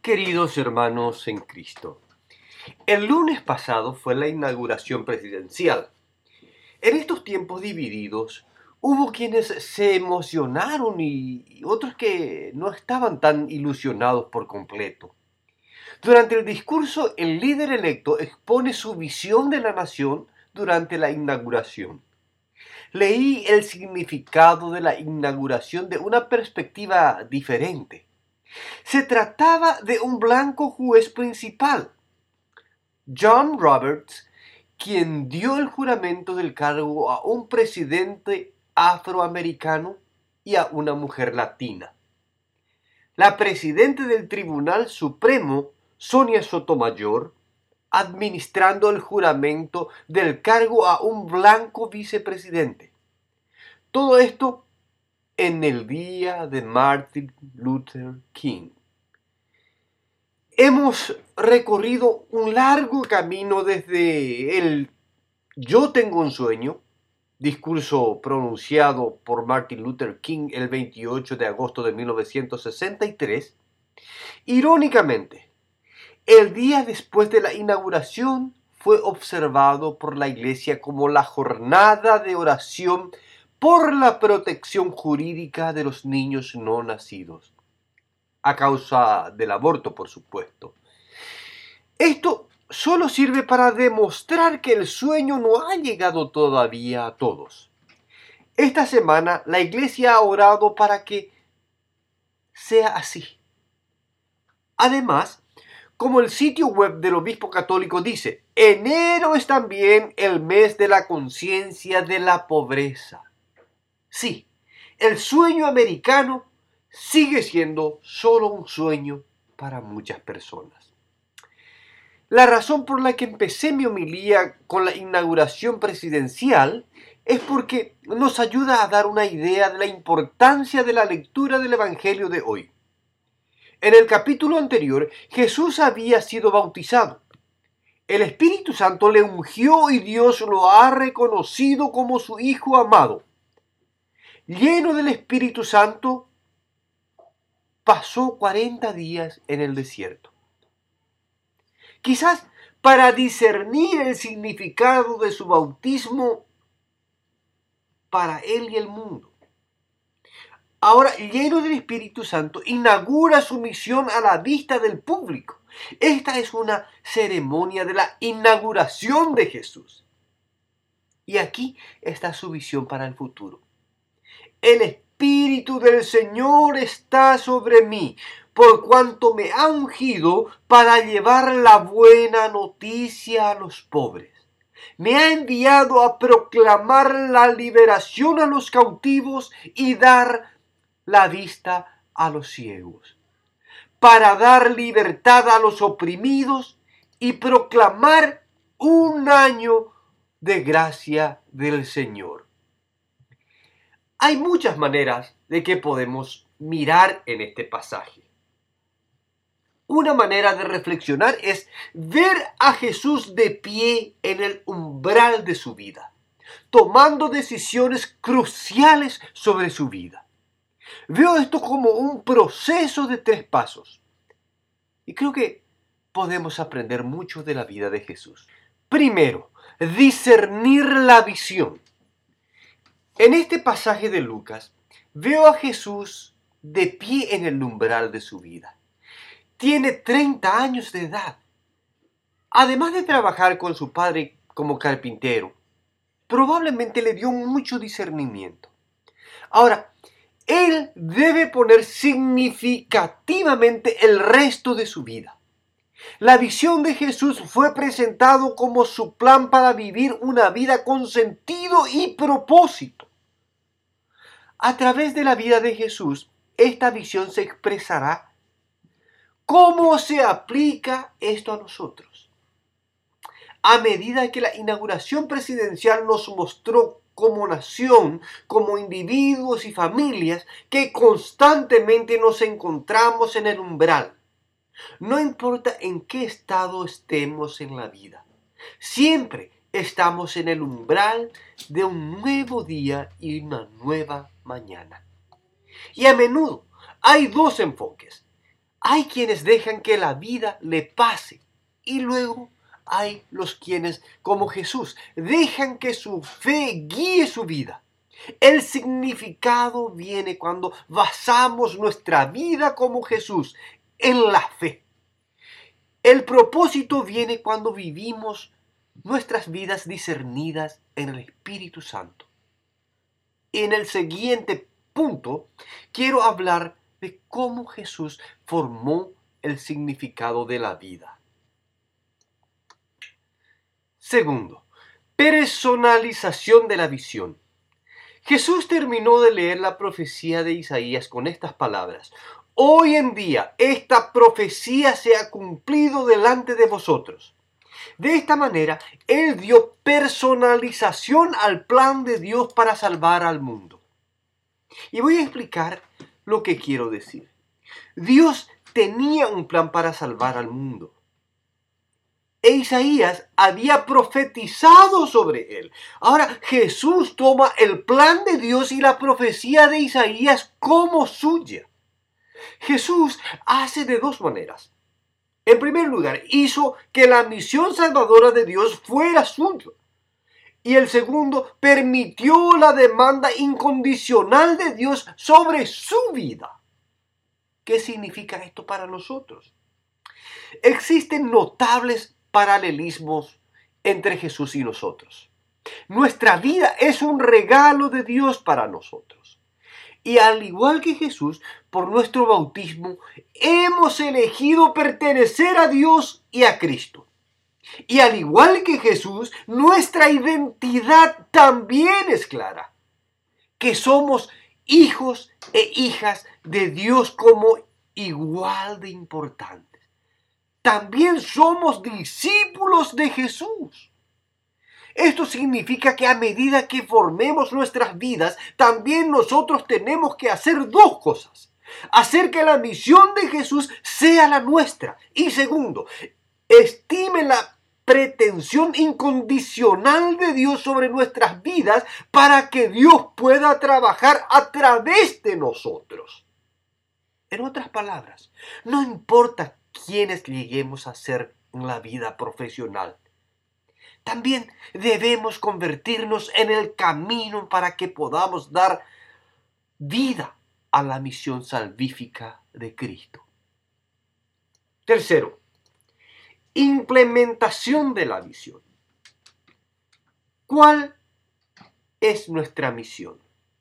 Queridos hermanos en Cristo, el lunes pasado fue la inauguración presidencial. En estos tiempos divididos, hubo quienes se emocionaron y otros que no estaban tan ilusionados por completo. Durante el discurso, el líder electo expone su visión de la nación durante la inauguración. Leí el significado de la inauguración de una perspectiva diferente. Se trataba de un blanco juez principal, John Roberts, quien dio el juramento del cargo a un presidente afroamericano y a una mujer latina. La presidenta del Tribunal Supremo, Sonia Sotomayor, administrando el juramento del cargo a un blanco vicepresidente. Todo esto en el día de Martin Luther King. Hemos recorrido un largo camino desde el Yo tengo un sueño, discurso pronunciado por Martin Luther King el 28 de agosto de 1963. Irónicamente, el día después de la inauguración fue observado por la Iglesia como la jornada de oración por la protección jurídica de los niños no nacidos, a causa del aborto, por supuesto. Esto solo sirve para demostrar que el sueño no ha llegado todavía a todos. Esta semana la Iglesia ha orado para que sea así. Además, como el sitio web del obispo católico dice, enero es también el mes de la conciencia de la pobreza. Sí, el sueño americano sigue siendo solo un sueño para muchas personas. La razón por la que empecé mi homilía con la inauguración presidencial es porque nos ayuda a dar una idea de la importancia de la lectura del Evangelio de hoy. En el capítulo anterior, Jesús había sido bautizado. El Espíritu Santo le ungió y Dios lo ha reconocido como su Hijo amado. Lleno del Espíritu Santo, pasó 40 días en el desierto. Quizás para discernir el significado de su bautismo para él y el mundo. Ahora, lleno del Espíritu Santo, inaugura su misión a la vista del público. Esta es una ceremonia de la inauguración de Jesús. Y aquí está su visión para el futuro. El Espíritu del Señor está sobre mí, por cuanto me ha ungido para llevar la buena noticia a los pobres. Me ha enviado a proclamar la liberación a los cautivos y dar la vista a los ciegos, para dar libertad a los oprimidos y proclamar un año de gracia del Señor. Hay muchas maneras de que podemos mirar en este pasaje. Una manera de reflexionar es ver a Jesús de pie en el umbral de su vida, tomando decisiones cruciales sobre su vida. Veo esto como un proceso de 3 pasos. Y creo que podemos aprender mucho de la vida de Jesús. Primero, discernir la visión. En este pasaje de Lucas, veo a Jesús de pie en el umbral de su vida. Tiene 30 años de edad. Además de trabajar con su padre como carpintero, probablemente le dio mucho discernimiento. Ahora, él debe poner significativamente el resto de su vida. La visión de Jesús fue presentado como su plan para vivir una vida con sentido y propósito. A través de la vida de Jesús, esta visión se expresará. ¿Cómo se aplica esto a nosotros? A medida que la inauguración presidencial nos mostró como nación, como individuos y familias, que constantemente nos encontramos en el umbral. No importa en qué estado estemos en la vida, siempre estamos en el umbral de un nuevo día y una nueva mañana. Y a menudo hay 2 enfoques. Hay quienes dejan que la vida le pase y luego hay los quienes, como Jesús, dejan que su fe guíe su vida. El significado viene cuando basamos nuestra vida como Jesús en la fe. El propósito viene cuando vivimos nuestras vidas discernidas en el Espíritu Santo. En el siguiente punto, quiero hablar de cómo Jesús formó el significado de la vida. Segundo, personalización de la visión. Jesús terminó de leer la profecía de Isaías con estas palabras: hoy en día esta profecía se ha cumplido delante de vosotros. De esta manera, Él dio personalización al plan de Dios para salvar al mundo. Y voy a explicar lo que quiero decir. Dios tenía un plan para salvar al mundo. E Isaías había profetizado sobre él. Ahora Jesús toma el plan de Dios y la profecía de Isaías como suya. Jesús hace de dos maneras. En primer lugar, hizo que la misión salvadora de Dios fuera suya. Y el segundo, permitió la demanda incondicional de Dios sobre su vida. ¿Qué significa esto para nosotros? Existen notables paralelismos entre Jesús y nosotros. Nuestra vida es un regalo de Dios para nosotros. Y al igual que Jesús, por nuestro bautismo, hemos elegido pertenecer a Dios y a Cristo. Y al igual que Jesús, nuestra identidad también es clara. Que somos hijos e hijas de Dios como igual de importantes. También somos discípulos de Jesús. Esto significa que a medida que formemos nuestras vidas, también nosotros tenemos que hacer dos cosas. Hacer que la misión de Jesús sea la nuestra. Y segundo, estime la pretensión incondicional de Dios sobre nuestras vidas para que Dios pueda trabajar a través de nosotros. En otras palabras, no importa quiénes lleguemos a ser en la vida profesional. También debemos convertirnos en el camino para que podamos dar vida a la misión salvífica de Cristo. Tercero, implementación de la misión. ¿Cuál es nuestra misión?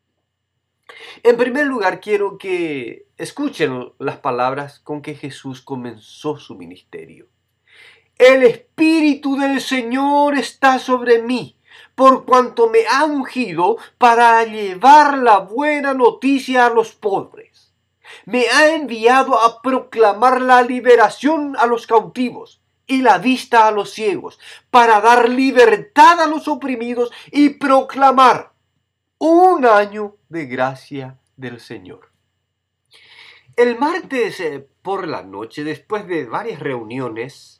En primer lugar, quiero que escuchen las palabras con que Jesús comenzó su ministerio. El Espíritu del Señor está sobre mí, por cuanto me ha ungido para llevar la buena noticia a los pobres. Me ha enviado a proclamar la liberación a los cautivos y la vista a los ciegos, para dar libertad a los oprimidos y proclamar un año de gracia del Señor. El martes por la noche, después de varias reuniones,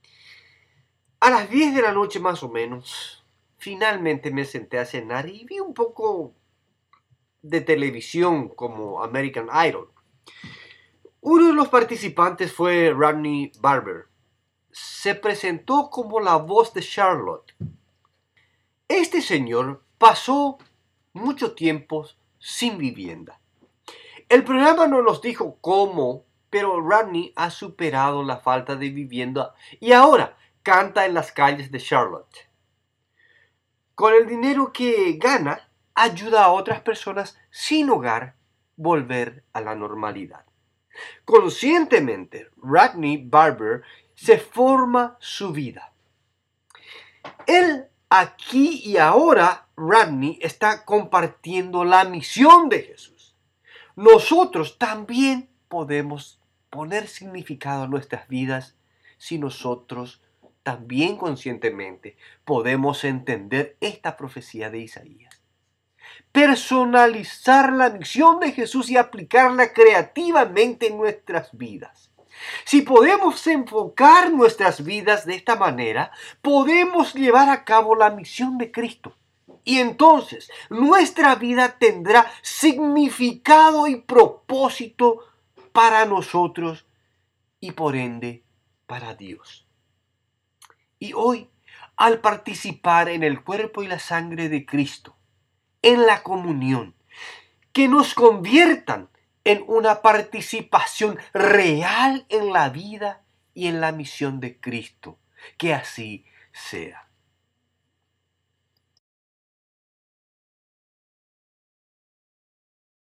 a las 10 de la noche más o menos, finalmente me senté a cenar y vi un poco de televisión como American Idol. Uno de los participantes fue Rodney Barber. Se presentó como la voz de Charlotte. Este señor pasó mucho tiempo sin vivienda. El programa no nos dijo cómo, pero Rodney ha superado la falta de vivienda y ahora canta en las calles de Charlotte. Con el dinero que gana, ayuda a otras personas sin hogar volver a la normalidad. Conscientemente, Rodney Barber se forma su vida. Él aquí y ahora, Rodney está compartiendo la misión de Jesús. Nosotros también podemos poner significado a nuestras vidas si nosotros también conscientemente podemos entender esta profecía de Isaías. Personalizar la misión de Jesús y aplicarla creativamente en nuestras vidas. Si podemos enfocar nuestras vidas de esta manera, podemos llevar a cabo la misión de Cristo. Y entonces nuestra vida tendrá significado y propósito para nosotros y por ende para Dios. Y hoy, al participar en el cuerpo y la sangre de Cristo, en la comunión, que nos conviertan en una participación real en la vida y en la misión de Cristo. Que así sea.